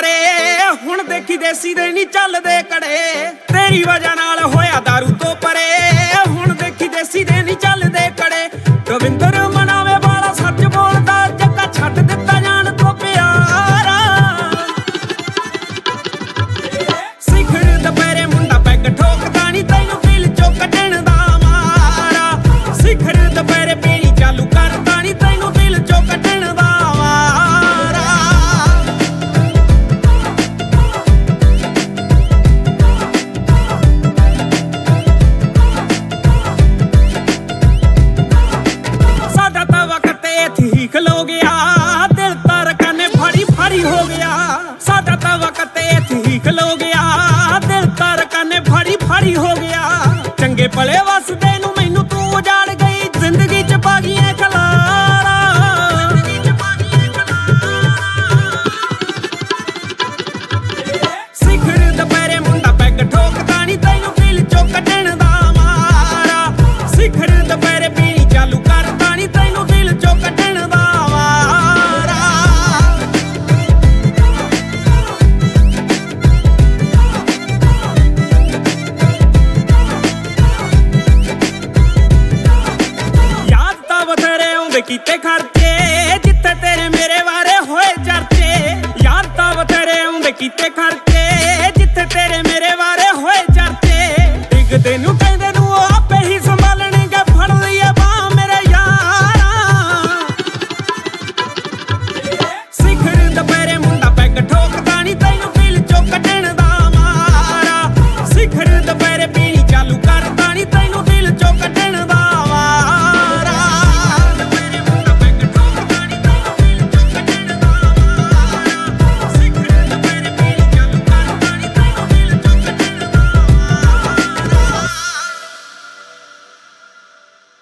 ਪਰੇ ਹੁਣ ਦੇਖੀ ਦੇਸੀ ਦੇ ਨਹੀਂ ਚੱਲਦੇ ਕੜੇ ਤੇਰੀ ਵਜ੍ਹਾ ਨਾਲ ਹੋਇਆ ਦਾਰੂ ਤੋਂ ਪਰੇ ਹੁਣ ਦੇਖੀ ਦੇਸੀ ਦੇ ਨਹੀਂ ਚੱਲਦੇ ਕੜੇ ਗੋਵਿੰਦਰ ਮਨਾਵੇ ਵਾਲਾ ਸੱਚ ਬੋਲਦਾ ਜੱਗਾ ਛੱਡ ਦਿੱਤਾ ਜਾਣ ਤੋਂ ਪਿਆਰਾ ਸਿਖਰ ਦੁਪਹਿਰੇ ਮੁੰਡਾ ਪੈਗ ਠੋਕਦਾ ਨਹੀਂ ਤੈਨੂੰ ਦਿਲ ਚੋਂ ਕੱਢਣ ਦਾ ਮਾਰਾ ਸਿਖਰ ਦੁਪਹਿਰੇ ਪੀਣੀ ਚਾਲੂ ਕਰਦਾ ਨਹੀਂ ਤੈਨੂੰ ਦਿਲ ਚੋਂ ਕੱਢਣ ਦਾ ਮਾਰਾ ਸਾਡਾ ਤਾਂ ਵਕਤ ਇੱਥੇ ਹੀ ਖਲੋ ਗਿਆ ਦਿਲ ਤਾਂ ਰਕਾਨੇ ਫੜੀ ਫੜੀ ਹੋ ਗਿਆ ਸਾਡਾ ਤਾਂ ਵਕਤ ਇੱਥੇ ਹੀ ਖਲੋ ਗਿਆ ਦਿਲ ਤਾਂ ਰਕਾਨੇ ਫੜੀ ਫੜੀ ਹੋ ਗਿਆ ਚੰਗੇ ਭਲੇ ਵਸਦੇ ਨੂੰ ਮੈਨੂੰ ਤੂੰ ਉਜਾੜ ਗਈ ਜ਼ਿੰਦਗੀ ਚ ਪਾ ਗਈ ਐ ਖਲਾਰਾ ਸਿਖਰ ਦੁਪਹਿਰੇ ਮੁੰਡਾ ਪੈਗ ਠੋਕਦਾ ਨਹੀਂ ਤੈਨੂੰ ਦਿਲ ਚੋਂ ਕੱਢਣ ਦਾ ਮਾਰਾ ਸਿਖਰ ਦੁਪਹਿਰੇ ਪੀਣੀ ਚਾਲੂ ਕਰਦਾ ਨਹੀਂ ਤੈਨੂੰ ਦਿਲ ਚੋਂ ਕੱਢਣ ਦਾ ਮਾਰਾ ਯਾਦ ਤਾਂ ਬਥੇਰੇ ਆਉਂਦੇ ਕੀਤੇ ਖਰਚੇ ਜਿੱਥੇ ਤੇਰੇ ਮੇਰੇ ਵਾਰੇ ਹੋਏ ਚਰਚੇ ਯਾਦ ਤਾਂ ਬਥੇਰੇ ਆਉਂਦੇ ਕੀਤੇ ਖਰਚੇ ਜਿੱਥੇ ਤੇਰੇ ਮੇਰੇ ਵਾਰੇ ਹੋਏ ਚਰਚੇ ਡਿੱਗਦੇ ਨੂੰ